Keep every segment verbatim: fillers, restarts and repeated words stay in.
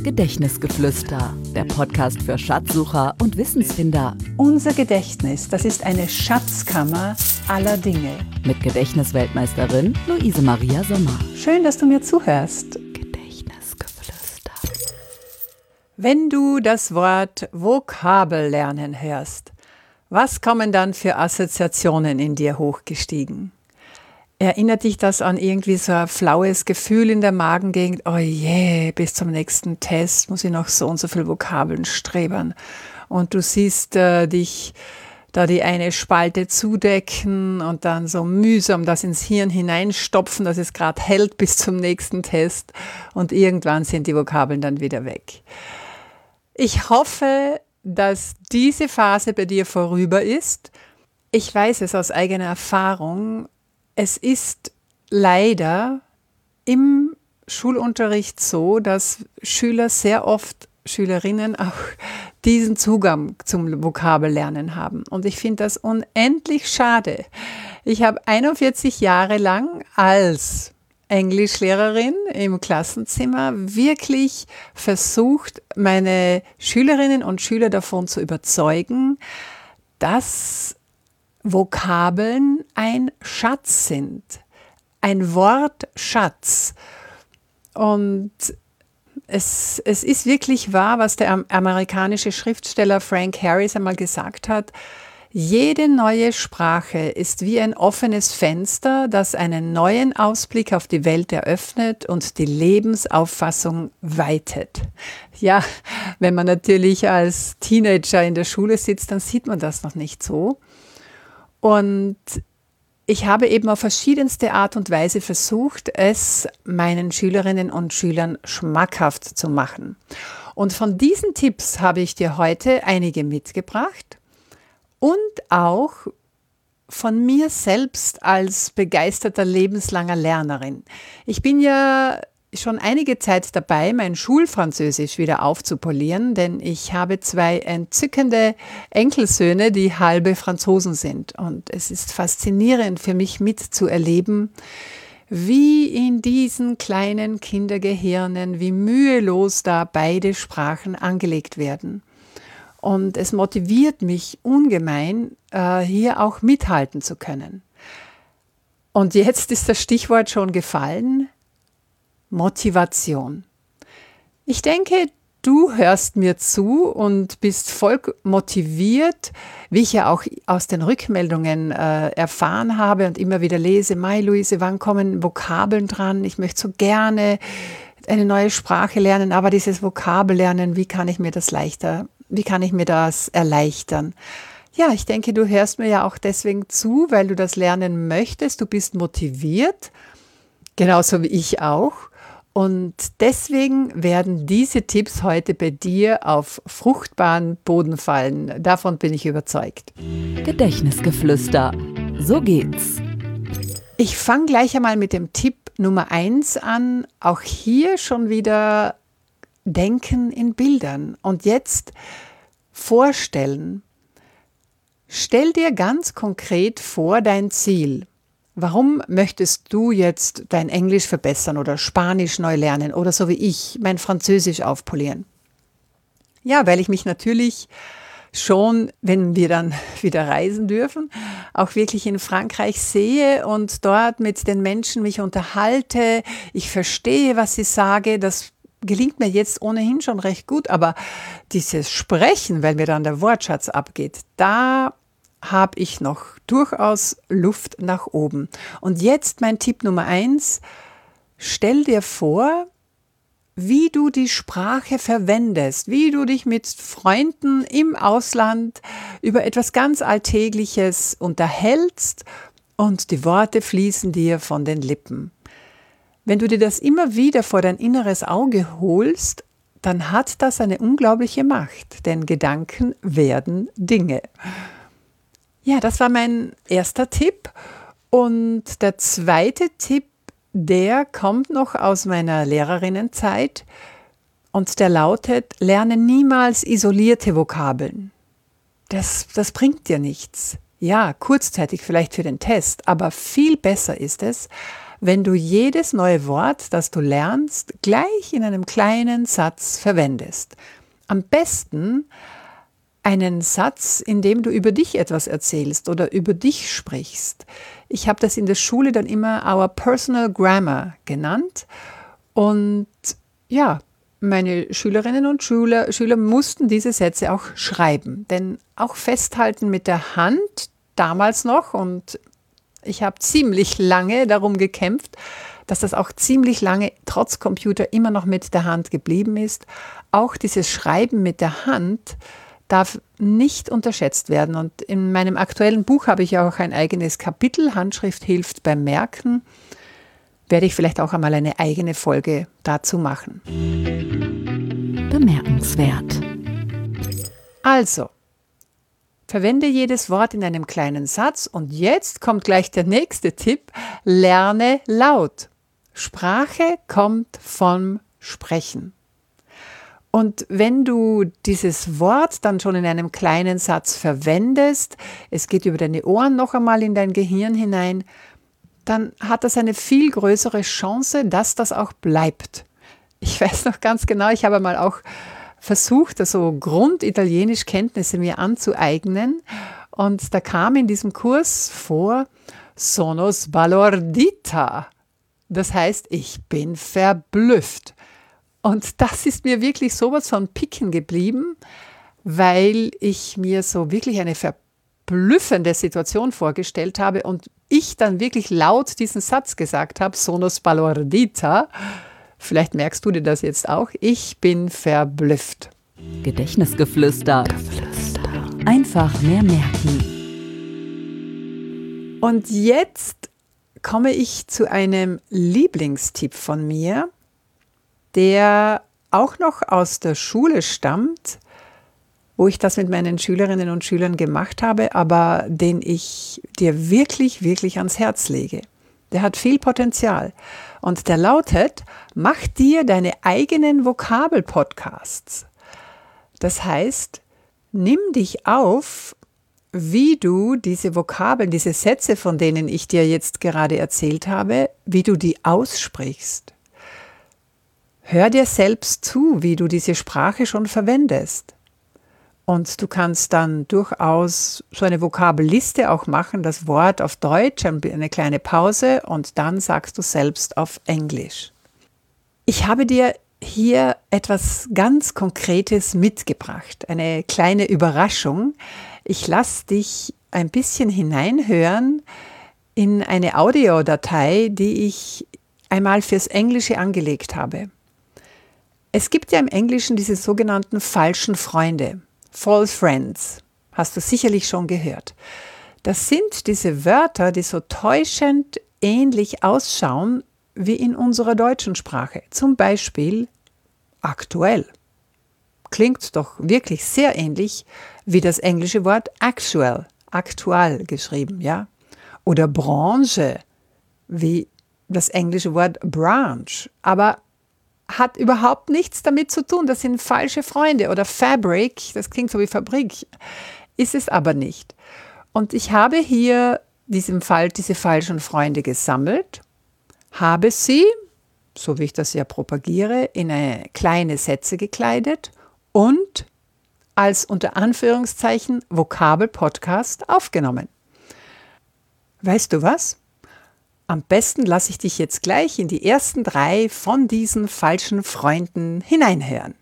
Gedächtnisgeflüster, der Podcast für Schatzsucher und Wissensfinder. Unser Gedächtnis, das ist eine Schatzkammer aller Dinge. Mit Gedächtnisweltmeisterin Luise Maria Sommer. Schön, dass du mir zuhörst. Gedächtnisgeflüster. Wenn du das Wort Vokabellernen hörst, was kommen dann für Assoziationen in dir hochgestiegen? Erinnert dich das an irgendwie so ein flaues Gefühl in der Magengegend? Oh je, bis zum nächsten Test muss ich noch so und so viele Vokabeln strebern. Und du siehst äh, dich da die eine Spalte zudecken und dann so mühsam das ins Hirn hineinstopfen, dass es gerade hält bis zum nächsten Test. Und irgendwann sind die Vokabeln dann wieder weg. Ich hoffe, dass diese Phase bei dir vorüber ist. Ich weiß es aus eigener Erfahrung. Es ist leider im Schulunterricht so, dass Schüler sehr oft, Schülerinnen auch diesen Zugang zum Vokabellernen haben. Und ich finde das unendlich schade. Ich habe einundvierzig Jahre lang als Englischlehrerin im Klassenzimmer wirklich versucht, meine Schülerinnen und Schüler davon zu überzeugen, dass Vokabeln ein Schatz sind, ein Wortschatz. Und es, es ist wirklich wahr, was der amerikanische Schriftsteller Frank Harris einmal gesagt hat: Jede neue Sprache ist wie ein offenes Fenster, das einen neuen Ausblick auf die Welt eröffnet und die Lebensauffassung weitet. Ja, wenn man natürlich als Teenager in der Schule sitzt, dann sieht man das noch nicht so. Und ich habe eben auf verschiedenste Art und Weise versucht, es meinen Schülerinnen und Schülern schmackhaft zu machen. Und von diesen Tipps habe ich dir heute einige mitgebracht und auch von mir selbst als begeisterter lebenslanger Lernerin. Ich bin ja schon einige Zeit dabei, mein Schulfranzösisch wieder aufzupolieren, denn ich habe zwei entzückende Enkelsöhne, die halbe Franzosen sind. Und es ist faszinierend für mich mitzuerleben, wie in diesen kleinen Kindergehirnen, wie mühelos da beide Sprachen angelegt werden. Und es motiviert mich ungemein, hier auch mithalten zu können. Und jetzt ist das Stichwort schon gefallen: Motivation. Ich denke, du hörst mir zu und bist voll motiviert, wie ich ja auch aus den Rückmeldungen äh, erfahren habe und immer wieder lese: Mai, Luise, wann kommen Vokabeln dran? Ich möchte so gerne eine neue Sprache lernen, aber dieses Vokabellernen, wie kann ich mir das leichter, wie kann ich mir das erleichtern? Ja, ich denke, du hörst mir ja auch deswegen zu, weil du das lernen möchtest. Du bist motiviert, genauso wie ich auch. Und deswegen werden diese Tipps heute bei dir auf fruchtbaren Boden fallen. Davon bin ich überzeugt. Gedächtnisgeflüster. So geht's. Ich fange gleich einmal mit dem Tipp Nummer eins an. Auch hier schon wieder denken in Bildern. Und jetzt vorstellen. Stell dir ganz konkret vor dein Ziel. Warum möchtest du jetzt dein Englisch verbessern oder Spanisch neu lernen oder so wie ich mein Französisch aufpolieren? Ja, weil ich mich natürlich schon, wenn wir dann wieder reisen dürfen, auch wirklich in Frankreich sehe und dort mit den Menschen mich unterhalte. Ich verstehe, was sie sagen. Das gelingt mir jetzt ohnehin schon recht gut, aber dieses Sprechen, weil mir dann der Wortschatz abgeht, da habe ich noch durchaus Luft nach oben. Und jetzt mein Tipp Nummer eins: Stell dir vor, wie du die Sprache verwendest, wie du dich mit Freunden im Ausland über etwas ganz Alltägliches unterhältst und die Worte fließen dir von den Lippen. Wenn du dir das immer wieder vor dein inneres Auge holst, dann hat das eine unglaubliche Macht, denn Gedanken werden Dinge. Ja, das war mein erster Tipp. Und der zweite Tipp, der kommt noch aus meiner Lehrerinnenzeit und der lautet: Lerne niemals isolierte Vokabeln. Das, das bringt dir nichts. Ja, kurzzeitig vielleicht für den Test, aber viel besser ist es, wenn du jedes neue Wort, das du lernst, gleich in einem kleinen Satz verwendest. Am besten einen Satz, in dem du über dich etwas erzählst oder über dich sprichst. Ich habe das in der Schule dann immer Our Personal Grammar genannt. Und ja, meine Schülerinnen und Schüler, Schüler mussten diese Sätze auch schreiben. Denn auch festhalten mit der Hand, damals noch, und ich habe ziemlich lange darum gekämpft, dass das auch ziemlich lange trotz Computer immer noch mit der Hand geblieben ist. Auch dieses Schreiben mit der Hand darf nicht unterschätzt werden. Und in meinem aktuellen Buch habe ich auch ein eigenes Kapitel, Handschrift hilft beim Merken. Werde ich vielleicht auch einmal eine eigene Folge dazu machen. Bemerkenswert. Also, verwende jedes Wort in einem kleinen Satz und jetzt kommt gleich der nächste Tipp. Lerne laut. Sprache kommt vom Sprechen. Und wenn du dieses Wort dann schon in einem kleinen Satz verwendest, es geht über deine Ohren noch einmal in dein Gehirn hinein, dann hat das eine viel größere Chance, dass das auch bleibt. Ich weiß noch ganz genau, ich habe mal auch versucht, also Grunditalienisch-Kenntnisse mir anzueignen und da kam in diesem Kurs vor sono sbalordita. Das heißt, ich bin verblüfft. Und das ist mir wirklich sowas von picken geblieben, weil ich mir so wirklich eine verblüffende Situation vorgestellt habe und ich dann wirklich laut diesen Satz gesagt habe, sono sbalordita. Vielleicht merkst du dir das jetzt auch. Ich bin verblüfft. Gedächtnisgeflüster. Geflüster. Einfach mehr merken. Und jetzt komme ich zu einem Lieblingstipp von mir, der auch noch aus der Schule stammt, wo ich das mit meinen Schülerinnen und Schülern gemacht habe, aber den ich dir wirklich, wirklich ans Herz lege. Der hat viel Potenzial. Und der lautet, mach dir deine eigenen Vokabel-Podcasts. Das heißt, nimm dich auf, wie du diese Vokabeln, diese Sätze, von denen ich dir jetzt gerade erzählt habe, wie du die aussprichst. Hör dir selbst zu, wie du diese Sprache schon verwendest. Und du kannst dann durchaus so eine Vokabelliste auch machen, das Wort auf Deutsch, eine kleine Pause und dann sagst du selbst auf Englisch. Ich habe dir hier etwas ganz Konkretes mitgebracht, eine kleine Überraschung. Ich lasse dich ein bisschen hineinhören in eine Audiodatei, die ich einmal fürs Englische angelegt habe. Es gibt ja im Englischen diese sogenannten falschen Freunde. False Friends, hast du sicherlich schon gehört. Das sind diese Wörter, die so täuschend ähnlich ausschauen wie in unserer deutschen Sprache. Zum Beispiel aktuell. Klingt doch wirklich sehr ähnlich wie das englische Wort actual, aktuell geschrieben, ja? Oder Branche, wie das englische Wort branch. Aber hat überhaupt nichts damit zu tun. Das sind falsche Freunde. Oder Fabric, das klingt so wie Fabrik, ist es aber nicht. Und ich habe hier diesem Fall diese falschen Freunde gesammelt, habe sie, so wie ich das ja propagiere, in eine kleine Sätze gekleidet und als unter Anführungszeichen Vokabel-Podcast aufgenommen. Weißt du was? Am besten lasse ich dich jetzt gleich in die ersten drei von diesen falschen Freunden hineinhören.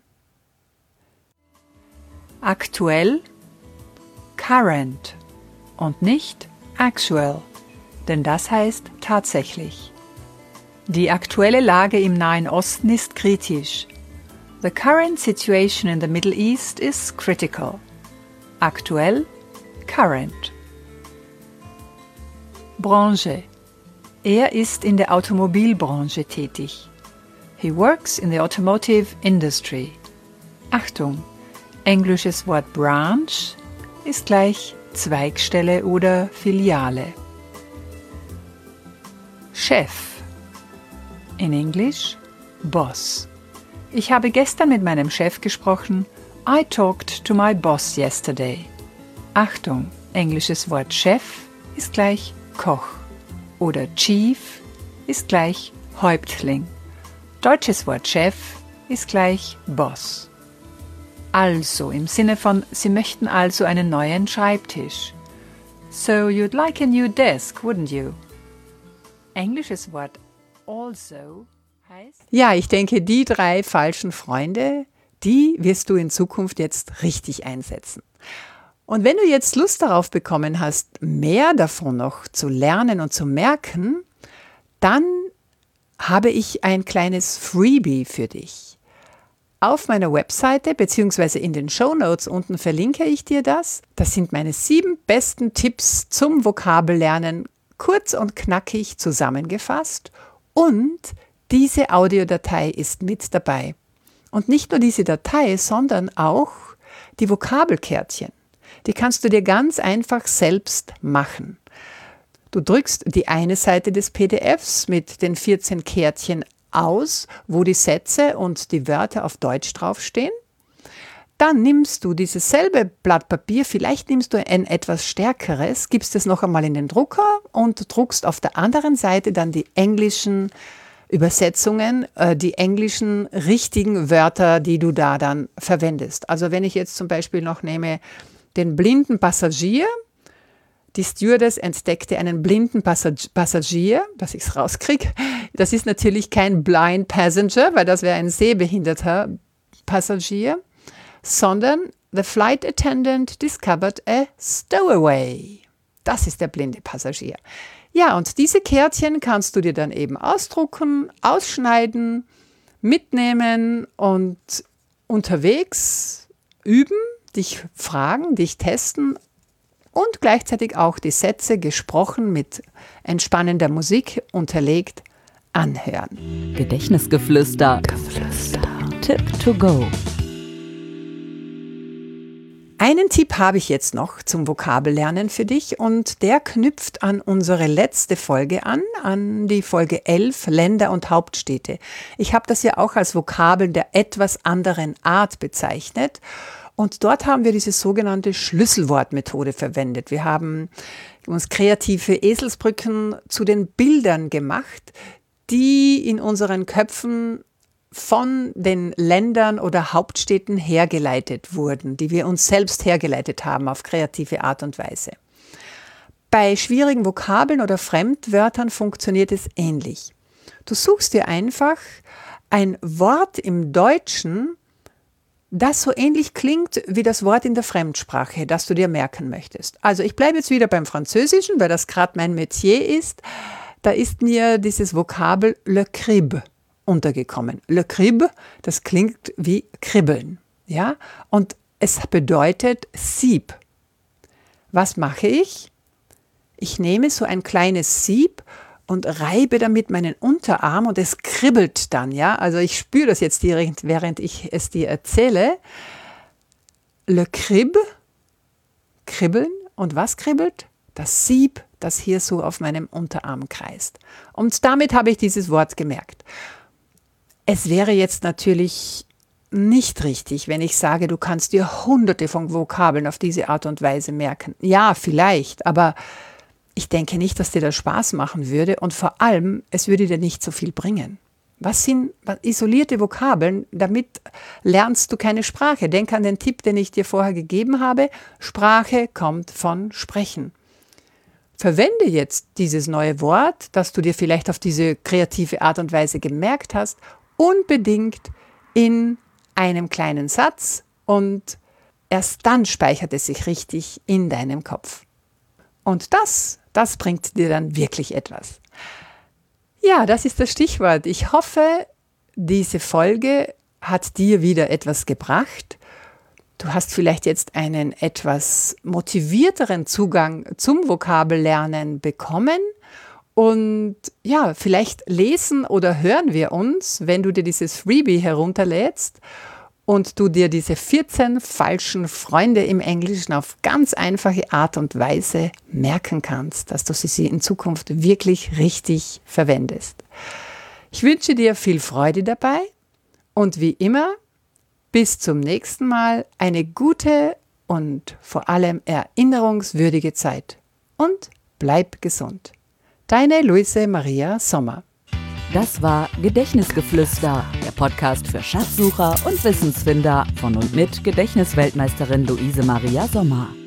Aktuell, current und nicht actual, denn das heißt tatsächlich. Die aktuelle Lage im Nahen Osten ist kritisch. The current situation in the Middle East is critical. Aktuell, current. Branche. Er ist in der Automobilbranche tätig. He works in the automotive industry. Achtung, englisches Wort branch ist gleich Zweigstelle oder Filiale. Chef. In Englisch Boss. Ich habe gestern mit meinem Chef gesprochen. I talked to my boss yesterday. Achtung, englisches Wort Chef ist gleich Koch. Oder Chief ist gleich Häuptling. Deutsches Wort Chef ist gleich Boss. Also im Sinne von, Sie möchten also einen neuen Schreibtisch. So you'd like a new desk, wouldn't you? Englisches Wort also heißt... Ja, ich denke, die drei falschen Freunde, die wirst du in Zukunft jetzt richtig einsetzen. Und wenn du jetzt Lust darauf bekommen hast, mehr davon noch zu lernen und zu merken, dann habe ich ein kleines Freebie für dich. Auf meiner Webseite bzw. in den Shownotes unten verlinke ich dir das. Das sind meine sieben besten Tipps zum Vokabellernen, kurz und knackig zusammengefasst. Und diese Audiodatei ist mit dabei. Und nicht nur diese Datei, sondern auch die Vokabelkärtchen. Die kannst du dir ganz einfach selbst machen. Du drückst die eine Seite des P D Fs mit den vierzehn Kärtchen aus, wo die Sätze und die Wörter auf Deutsch draufstehen. Dann nimmst du dieses selbe Blatt Papier, vielleicht nimmst du ein etwas stärkeres, gibst es noch einmal in den Drucker und druckst auf der anderen Seite dann die englischen Übersetzungen, äh, die englischen richtigen Wörter, die du da dann verwendest. Also wenn ich jetzt zum Beispiel noch nehme den blinden Passagier, die Stewardess entdeckte einen blinden Passag- Passagier, dass ich es rauskriege. Das ist natürlich kein blind passenger, weil das wäre ein sehbehinderter Passagier, sondern the flight attendant discovered a stowaway. Das ist der blinde Passagier. Ja, und diese Kärtchen kannst du dir dann eben ausdrucken, ausschneiden, mitnehmen und unterwegs üben, dich fragen, dich testen und gleichzeitig auch die Sätze gesprochen mit entspannender Musik unterlegt anhören. Gedächtnisgeflüster. Geflüster. Tip to go. Einen Tipp habe ich jetzt noch zum Vokabellernen für dich und der knüpft an unsere letzte Folge an, an die Folge elf, Länder und Hauptstädte. Ich habe das ja auch als Vokabeln der etwas anderen Art bezeichnet. Und dort haben wir diese sogenannte Schlüsselwortmethode verwendet. Wir haben uns kreative Eselsbrücken zu den Bildern gemacht, die in unseren Köpfen von den Ländern oder Hauptstädten hergeleitet wurden, die wir uns selbst hergeleitet haben auf kreative Art und Weise. Bei schwierigen Vokabeln oder Fremdwörtern funktioniert es ähnlich. Du suchst dir einfach ein Wort im Deutschen, das so ähnlich klingt wie das Wort in der Fremdsprache, das du dir merken möchtest. Also ich bleibe jetzt wieder beim Französischen, weil das gerade mein Metier ist. Da ist mir dieses Vokabel le crib untergekommen. Le crib, das klingt wie kribbeln, ja? Und es bedeutet Sieb. Was mache ich? Ich nehme so ein kleines Sieb und reibe damit meinen Unterarm und es kribbelt dann, ja. Also ich spüre das jetzt direkt, während ich es dir erzähle. Le crib, kribbeln. Und was kribbelt? Das Sieb, das hier so auf meinem Unterarm kreist. Und damit habe ich dieses Wort gemerkt. Es wäre jetzt natürlich nicht richtig, wenn ich sage, du kannst dir hunderte von Vokabeln auf diese Art und Weise merken. Ja, vielleicht, aber ich denke nicht, dass dir das Spaß machen würde und vor allem, es würde dir nicht so viel bringen. Was sind isolierte Vokabeln? Damit lernst du keine Sprache. Denk an den Tipp, den ich dir vorher gegeben habe. Sprache kommt von Sprechen. Verwende jetzt dieses neue Wort, das du dir vielleicht auf diese kreative Art und Weise gemerkt hast, unbedingt in einem kleinen Satz und erst dann speichert es sich richtig in deinem Kopf. Und das, das bringt dir dann wirklich etwas. Ja, das ist das Stichwort. Ich hoffe, diese Folge hat dir wieder etwas gebracht. Du hast vielleicht jetzt einen etwas motivierteren Zugang zum Vokabellernen bekommen. Und ja, vielleicht lesen oder hören wir uns, wenn du dir dieses Freebie herunterlädst und du dir diese vierzehn falschen Freunde im Englischen auf ganz einfache Art und Weise merken kannst, dass du sie in Zukunft wirklich richtig verwendest. Ich wünsche dir viel Freude dabei und wie immer, bis zum nächsten Mal eine gute und vor allem erinnerungswürdige Zeit und bleib gesund. Deine Luise Maria Sommer. Das war Gedächtnisgeflüster, der Podcast für Schatzsucher und Wissensfinder von und mit Gedächtnisweltmeisterin Luise Maria Sommer.